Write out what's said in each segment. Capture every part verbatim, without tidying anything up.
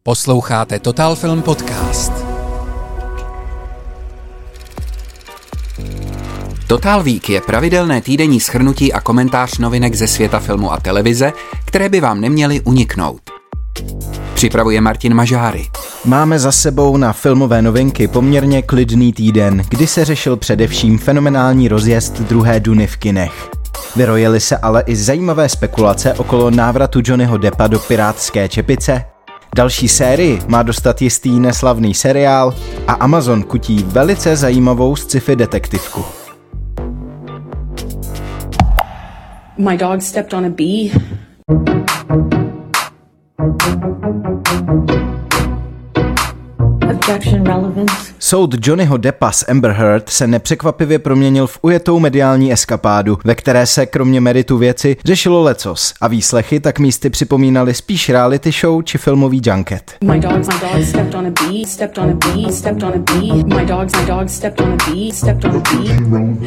Posloucháte Total Film Podcast. Total Week je pravidelné týdenní shrnutí a komentář novinek ze světa filmu a televize, které by vám neměly uniknout. Připravuje Martin Mažáry. Máme za sebou na filmové novinky poměrně klidný týden, kdy se řešil především fenomenální rozjezd druhé Duny v kinech. Vyrojily se ale i zajímavé spekulace okolo návratu Johnnyho Deppa do pirátské čepice. Další sérii má dostat jistý neslavný seriál a Amazon kutí velice zajímavou sci-fi detektivku. My dog stepped on a bee. Objection relevance. Soud Johnnyho Deppa s Amber Heard se nepřekvapivě proměnil v ujetou mediální eskapádu, ve které se kromě meritu věci řešilo lecos a výslechy tak místy připomínaly spíš reality show či filmový junket. My dog, my dog stepped on a bee, stepped on a bee, stepped on a bee. My dog, my dog stepped on a bee, stepped on a bee.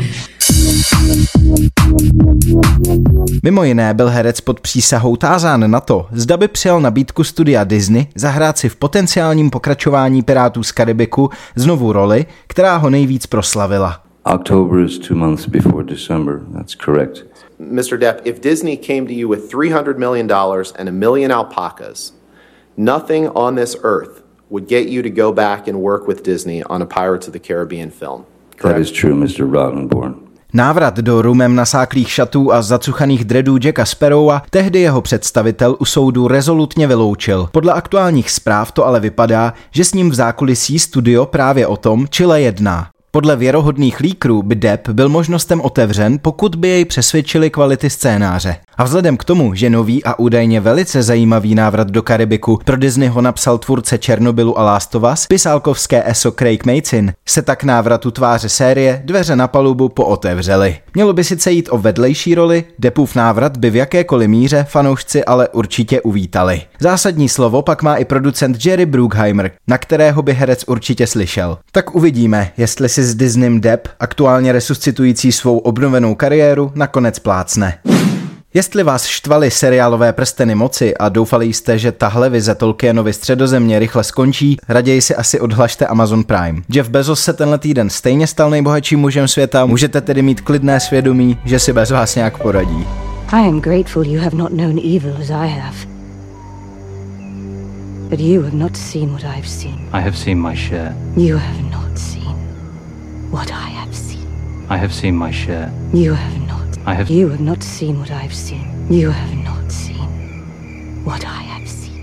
Mimo jiné byl herec pod přísahou tázán na to, zda by přijal nabídku studia Disney zahrát si v potenciálním pokračování Pirátů z Karibiku znovu roli, která ho nejvíc proslavila. October is two months before December, that's correct. mister Depp, if Disney came to you with three hundred million dollars and a million alpacas, nothing on this earth would get you to go back and work with Disney on a Pirates of the Caribbean film. Correct? That is true, mister Rottenborn. Návrat do rumem nasáklých šatů a zacuchaných dreadů Jacka Sparrowa tehdy jeho představitel u soudu rezolutně vyloučil. Podle aktuálních zpráv to ale vypadá, že s ním v zákulisí studio právě o tom čile jedná. Podle věrohodných líkrů by Depp byl možnostem otevřen, pokud by jej přesvědčili kvality scénáře. A vzhledem k tomu, že nový a údajně velice zajímavý návrat do Karibiku pro Disneyho napsal tvůrce Černobylu a Last of Us, pisálkovské eso Craig Mazin, se tak návratu tváře série dveře na palubu pootevřely. Mělo by sice jít o vedlejší roli, Deppův návrat by v jakékoliv míře fanoušci ale určitě uvítali. Zásadní slovo pak má i producent Jerry Bruckheimer, na kterého by herec určitě slyšel. Tak uvidíme, jestli si s Disneym Depp, aktuálně resuscitující svou obnovenou kariéru, nakonec plácne. Jestli vás štvaly seriálové prsteny moci a doufali jste, že tahle vize Tolkienovy Středozemě rychle skončí, raději si asi odhlašte Amazon Prime. Jeff Bezos se tenhle týden stejně stal nejbohatším mužem světa, můžete tedy mít klidné svědomí, že si bez vás nějak poradí. I am grateful you have not known evil as I have. But you have not seen what I have seen. I have seen my share. You have not seen what I have seen. I have seen my share. You have not. I have. You have not seen what I have seen. You have not seen what I have seen.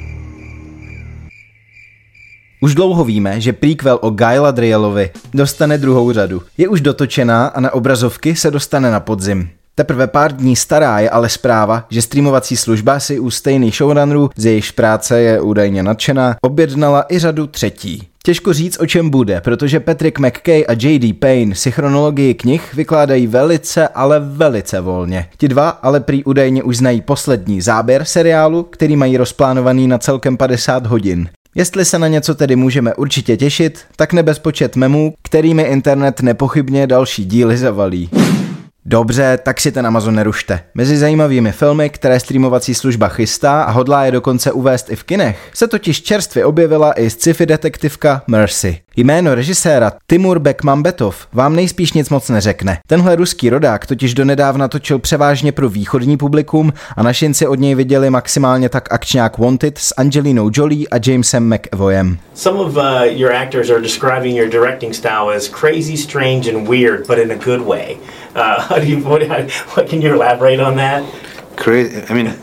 Už dlouho víme, že prequel o Galadrielovi dostane druhou řadu. Je už dotočená a na obrazovky se dostane na podzim. Teprve pár dní stará je ale zpráva, že streamovací služba si u stejných showrunnerů, z jejichž práce je údajně nadšená, objednala i řadu třetí. Těžko říct, o čem bude, protože Patrick McKay a J D Payne si chronologii knih vykládají velice, ale velice volně. Ti dva ale prý údajně už znají poslední záběr seriálu, který mají rozplánovaný na celkem padesát hodin. Jestli se na něco tedy můžeme určitě těšit, tak nebezpočet memů, kterými internet nepochybně další díly zavalí. Dobře, tak si ten Amazon nerušte. Mezi zajímavými filmy, které streamovací služba chystá a hodlá je dokonce uvést i v kinech, se totiž čerstvě objevila i sci-fi detektivka Mercy. Jméno režiséra Timur Bekmambetov vám nejspíš nic moc neřekne. Tenhle ruský rodák totiž donedávna točil převážně pro východní publikum a našinci od něj viděli maximálně tak akčňák Wanted s Angelinou Jolie a Jamesem McAvoyem. Some of uh, your actors are describing your directing style as crazy, strange and weird, but in a good way. Uh, how do you, what, what can you elaborate on that? Crazy, I mean,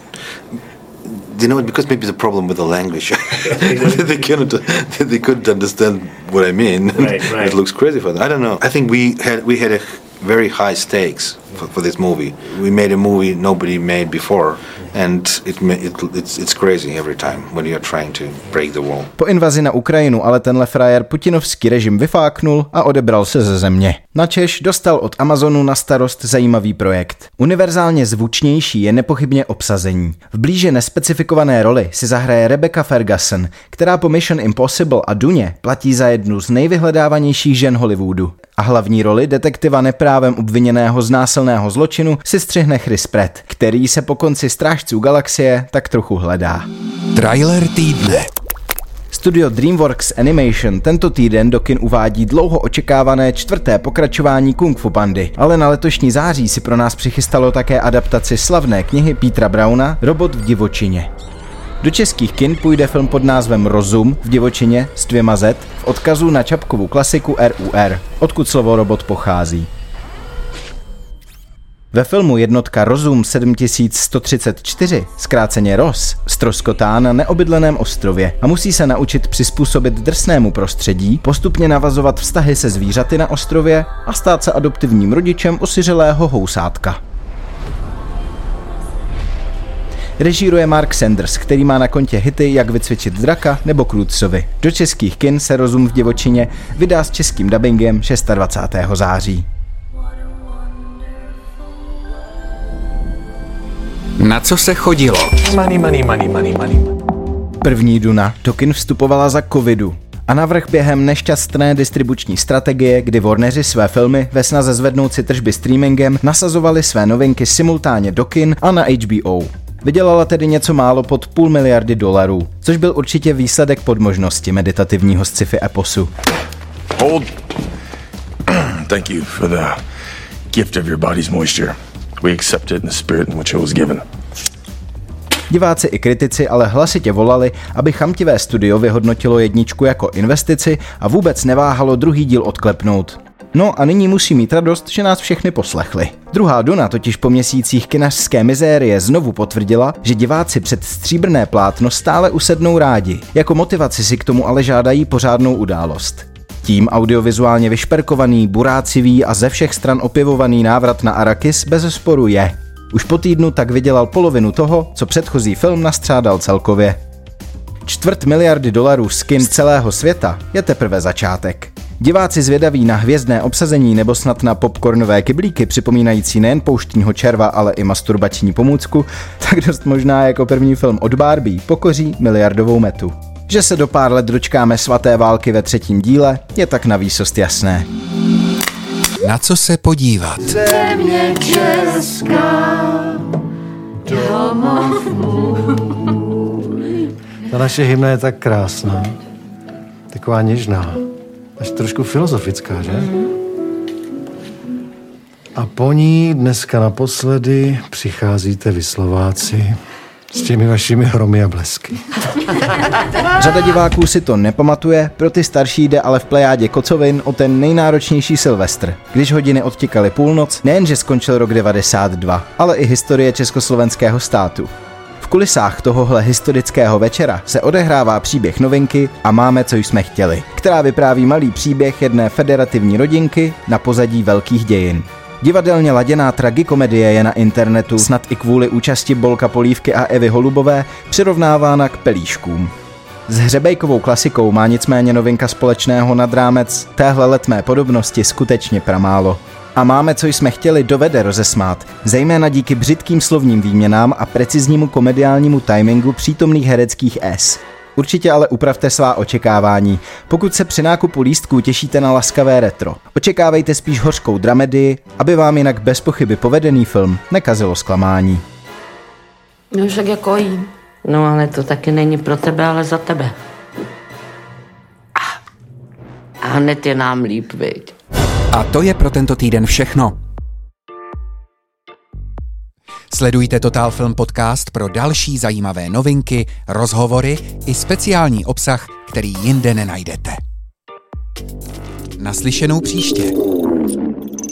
you know, because maybe the problem with the language, they cannot, they couldn't understand what I mean. Right, right. It looks crazy for them. I don't know. I think we had we had a very high stakes for, for this movie. We made a movie nobody made before. And it, it, it's, it's crazy every time when you're trying to break the wall. Po invazi na Ukrajinu ale tenhle frajer putinovský režim vyfáknul a odebral se ze země. Načež dostal od Amazonu na starost zajímavý projekt. Univerzálně zvučnější je nepochybně obsazení. V blíže nespecifikované roli si zahraje Rebecca Ferguson, která po Mission Impossible a Duně platí za jednu z nejvyhledávanějších žen Hollywoodu. A hlavní roli detektiva neprávem obviněného z násilného zločinu si střihne Chris Pratt, který se po konci Strážců galaxie tak trochu hledá. Trailer týdne. Studio DreamWorks Animation tento týden do kin uvádí dlouho očekávané čtvrté pokračování Kung Fu Pandy, ale na letošní září si pro nás přichystalo také adaptaci slavné knihy Petera Browna Robot v divočině. Do českých kin půjde film pod názvem Rozum v divočině s dvěma Z v odkazu na Čapkovu klasiku R U R, odkud slovo robot pochází. Ve filmu jednotka Rozum sedm tisíc sto třicet čtyři, zkráceně Roz, ztroskotá na neobydleném ostrově a musí se naučit přizpůsobit drsnému prostředí, postupně navazovat vztahy se zvířaty na ostrově a stát se adoptivním rodičem osiřelého housátka. Režíruje Mark Sanders, který má na kontě hity Jak vycvičit draka nebo Krůtcovi. Do českých kin se Rozum v divočině vydá s českým dabingem dvacátého šestého září. Na co se chodilo? Money, money, money, money, money. První Duna do kin vstupovala za covidu a navrch během nešťastné distribuční strategie, kdy Warneri své filmy ve snaze zvednout si tržby streamingem nasazovali své novinky simultánně do kin a na H B O. Vydělala tedy něco málo pod půl miliardy dolarů, což byl určitě výsledek podmožnosti meditativního sci-fi eposu. Hold. Thank you for the gift of your body's moisture. We accept it in the spirit in which it was given. Diváci i kritici ale hlasitě volali, aby chamtivé studio vyhodnotilo jedničku jako investici a vůbec neváhalo druhý díl odklepnout. No a nyní musí mít radost, že nás všechny poslechli. Druhá Duna totiž po měsících kinařské mizérie znovu potvrdila, že diváci před stříbrné plátno stále usednou rádi. Jako motivaci si k tomu ale žádají pořádnou událost. Tím audiovizuálně vyšperkovaný, burácivý a ze všech stran opěvovaný návrat na Arrakis bezesporu je. Už po týdnu tak vydělal polovinu toho, co předchozí film nastřádal celkově. Čtvrt miliardy dolarů z kin celého světa je teprve začátek. Diváci zvědaví na hvězdné obsazení nebo snad na popcornové kyblíky připomínající nejen pouštního červa, ale i masturbační pomůcku, tak dost možná jako první film od Barbie pokoří miliardovou metu. Že se do pár let dočkáme svaté války ve třetím díle, je tak navýsost jasné. Na co se podívat? Země česká, domov můj. Ta naše hymna je tak krásná, taková něžná, až trošku filozofická, že? A po ní dneska naposledy přicházíte vy Slováci s těmi vašimi hromy a blesky. Řada diváků si to nepamatuje, pro ty starší jde ale v plejádě kocovin o ten nejnáročnější Silvestr. Když hodiny odtikaly půlnoc, nejenže skončil rok devadesát dva, ale i historie československého státu. V kulisách tohohle historického večera se odehrává příběh novinky A máme, co jsme chtěli, která vypráví malý příběh jedné federativní rodinky na pozadí velkých dějin. Divadelně laděná tragikomedie je na internetu snad i kvůli účasti Bolka Polívky a Evy Holubové přirovnávána k pelíškům. S hřebejkovou klasikou má nicméně novinka společného nad rámec téhle letmé podobnosti skutečně pramálo. A máme, co jsme chtěli, dovede rozesmát, zejména díky břitkým slovním výměnám a preciznímu komediálnímu timingu přítomných hereckých S. Určitě ale upravte svá očekávání, pokud se při nákupu lístků těšíte na laskavé retro. Očekávejte spíš hořkou dramedii, aby vám jinak bez pochyby povedený film nekazilo zklamání. No však jako jí. No ale to taky není pro tebe, ale za tebe. A hned je nám líp, viď? A to je pro tento týden všechno. Sledujte Total Film Podcast pro další zajímavé novinky, rozhovory i speciální obsah, který jinde nenajdete. Naslyšenou příště.